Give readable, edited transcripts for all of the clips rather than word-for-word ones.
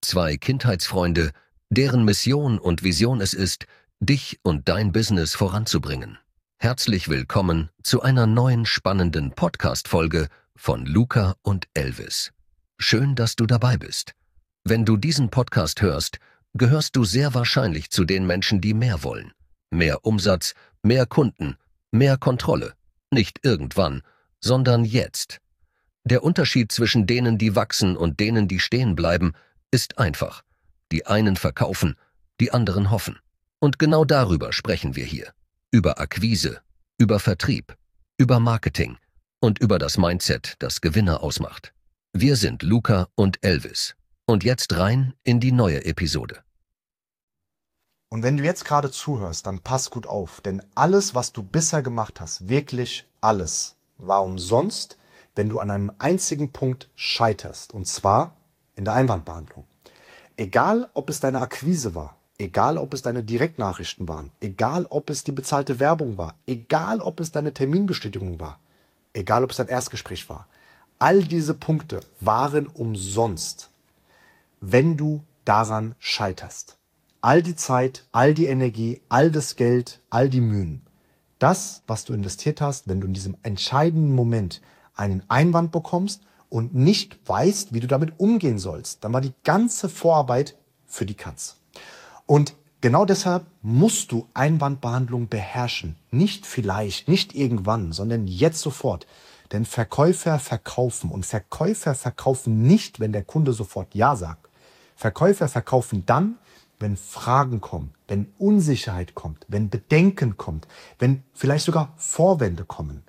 zwei Kindheitsfreunde, deren Mission und Vision es ist, dich und dein Business voranzubringen. Herzlich willkommen zu einer neuen spannenden Podcast-Folge von Luca und Elvis. Schön, dass du dabei bist. Wenn du diesen Podcast hörst, gehörst du sehr wahrscheinlich zu den Menschen, die mehr wollen. Mehr Umsatz, mehr Kunden, mehr Kontrolle. Nicht irgendwann, sondern jetzt. Der Unterschied zwischen denen, die wachsen und denen, die stehen bleiben, ist einfach. Die einen verkaufen, die anderen hoffen. Und genau darüber sprechen wir hier. Über Akquise, über Vertrieb, über Marketing und über das Mindset, das Gewinner ausmacht. Wir sind Luca und Elvis. Und jetzt rein in die neue Episode. Und wenn du jetzt gerade zuhörst, dann pass gut auf, denn alles, was du bisher gemacht hast, wirklich alles, war umsonst, wenn du an einem einzigen Punkt scheiterst, und zwar in der Einwandbehandlung. Egal, ob es deine Akquise war, egal, ob es deine Direktnachrichten waren, egal, ob es die bezahlte Werbung war, egal, ob es deine Terminbestätigung war, egal, ob es dein Erstgespräch war, all diese Punkte waren umsonst, wenn du daran scheiterst. All die Zeit, all die Energie, all das Geld, all die Mühen. Das, was du investiert hast, wenn du in diesem entscheidenden Moment einen Einwand bekommst und nicht weißt, wie du damit umgehen sollst, dann war die ganze Vorarbeit für die Katz. Und genau deshalb musst du Einwandbehandlung beherrschen. Nicht vielleicht, nicht irgendwann, sondern jetzt sofort. Denn Verkäufer verkaufen und Verkäufer verkaufen nicht, wenn der Kunde sofort Ja sagt. Verkäufer verkaufen dann, wenn Fragen kommen, wenn Unsicherheit kommt, wenn Bedenken kommt, wenn vielleicht sogar Vorwände kommen.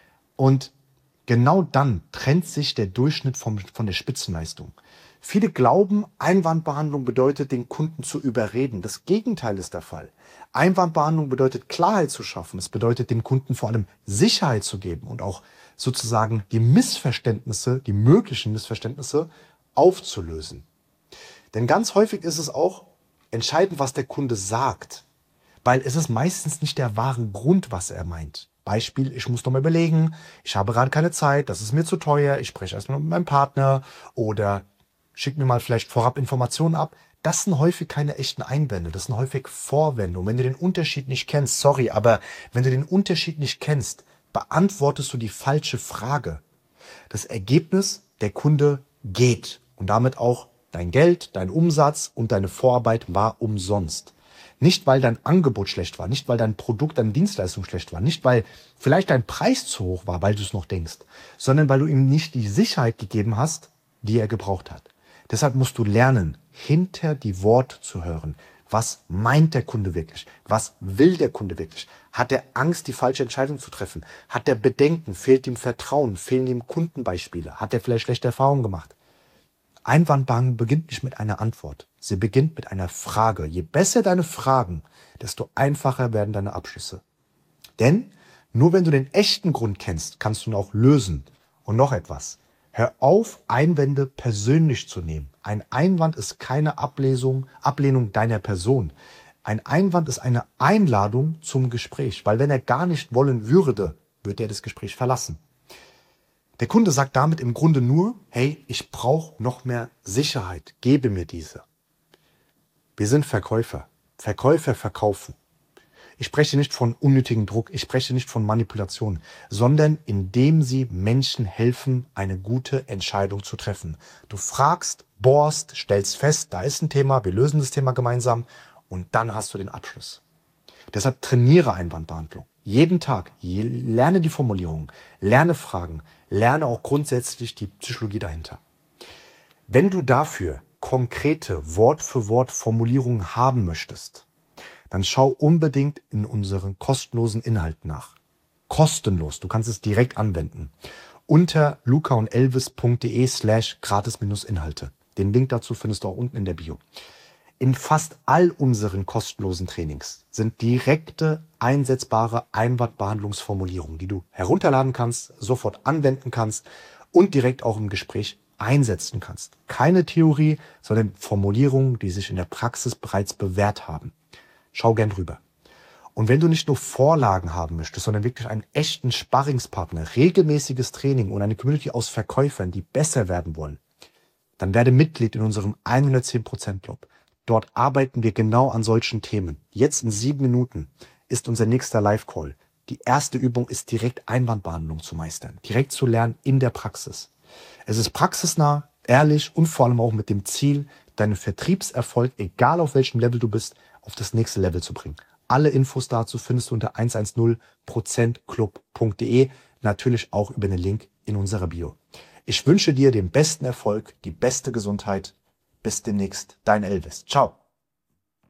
Und genau dann trennt sich der Durchschnitt von der Spitzenleistung. Viele glauben, Einwandbehandlung bedeutet, den Kunden zu überreden. Das Gegenteil ist der Fall. Einwandbehandlung bedeutet, Klarheit zu schaffen. Es bedeutet, dem Kunden vor allem Sicherheit zu geben und auch sozusagen die Missverständnisse, die möglichen Missverständnisse aufzulösen. Denn ganz häufig ist es auch entscheidend, was der Kunde sagt, weil es ist meistens nicht der wahre Grund, was er meint. Beispiel, ich muss noch mal überlegen, ich habe gerade keine Zeit, das ist mir zu teuer, ich spreche erstmal mit meinem Partner oder schick mir mal vielleicht vorab Informationen ab. Das sind häufig keine echten Einwände, das sind häufig Vorwände. Und wenn du den Unterschied nicht kennst, sorry, aber wenn du den Unterschied nicht kennst, beantwortest du die falsche Frage. Das Ergebnis, der Kunde geht und damit auch dein Geld, dein Umsatz und deine Vorarbeit war umsonst. Nicht, weil dein Angebot schlecht war, nicht, weil dein Produkt, deine Dienstleistung schlecht war, nicht, weil vielleicht dein Preis zu hoch war, weil du es noch denkst, sondern weil du ihm nicht die Sicherheit gegeben hast, die er gebraucht hat. Deshalb musst du lernen, hinter die Worte zu hören. Was meint der Kunde wirklich? Was will der Kunde wirklich? Hat er Angst, die falsche Entscheidung zu treffen? Hat er Bedenken? Fehlt ihm Vertrauen? Fehlen ihm Kundenbeispiele? Hat er vielleicht schlechte Erfahrungen gemacht? Einwandbehandlung beginnt nicht mit einer Antwort. Sie beginnt mit einer Frage. Je besser deine Fragen, desto einfacher werden deine Abschlüsse. Denn nur wenn du den echten Grund kennst, kannst du ihn auch lösen. Und noch etwas. Hör auf, Einwände persönlich zu nehmen. Ein Einwand ist keine Ablehnung deiner Person. Ein Einwand ist eine Einladung zum Gespräch. Weil wenn er gar nicht wollen würde, würde er das Gespräch verlassen. Der Kunde sagt damit im Grunde nur, hey, ich brauche noch mehr Sicherheit, gebe mir diese. Wir sind Verkäufer. Verkäufer verkaufen. Ich spreche nicht von unnötigem Druck, ich spreche nicht von Manipulation, sondern indem sie Menschen helfen, eine gute Entscheidung zu treffen. Du fragst, bohrst, stellst fest, da ist ein Thema, wir lösen das Thema gemeinsam und dann hast du den Abschluss. Deshalb trainiere Einwandbehandlung. Jeden Tag, lerne die Formulierung, lerne Fragen, lerne auch grundsätzlich die Psychologie dahinter. Wenn du dafür konkrete Wort-für-Wort-Formulierungen haben möchtest, dann schau unbedingt in unseren kostenlosen Inhalten nach. Kostenlos, du kannst es direkt anwenden. Unter lucaundelvis.de/gratis-Inhalte. Den Link dazu findest du auch unten in der Bio. In fast all unseren kostenlosen Trainings sind direkte, einsetzbare Einwandbehandlungsformulierungen, die du herunterladen kannst, sofort anwenden kannst und direkt auch im Gespräch einsetzen kannst. Keine Theorie, sondern Formulierungen, die sich in der Praxis bereits bewährt haben. Schau gern drüber. Und wenn du nicht nur Vorlagen haben möchtest, sondern wirklich einen echten Sparringspartner, regelmäßiges Training und eine Community aus Verkäufern, die besser werden wollen, dann werde Mitglied in unserem 110% Club. Dort arbeiten wir genau an solchen Themen. Jetzt in 7 Minuten ist unser nächster Live-Call. Die erste Übung ist direkt Einwandbehandlung zu meistern, direkt zu lernen in der Praxis. Es ist praxisnah, ehrlich und vor allem auch mit dem Ziel, deinen Vertriebserfolg, egal auf welchem Level du bist, auf das nächste Level zu bringen. Alle Infos dazu findest du unter 110%club.de, natürlich auch über den Link in unserer Bio. Ich wünsche dir den besten Erfolg, die beste Gesundheit. Bis demnächst, dein Elvis. Ciao.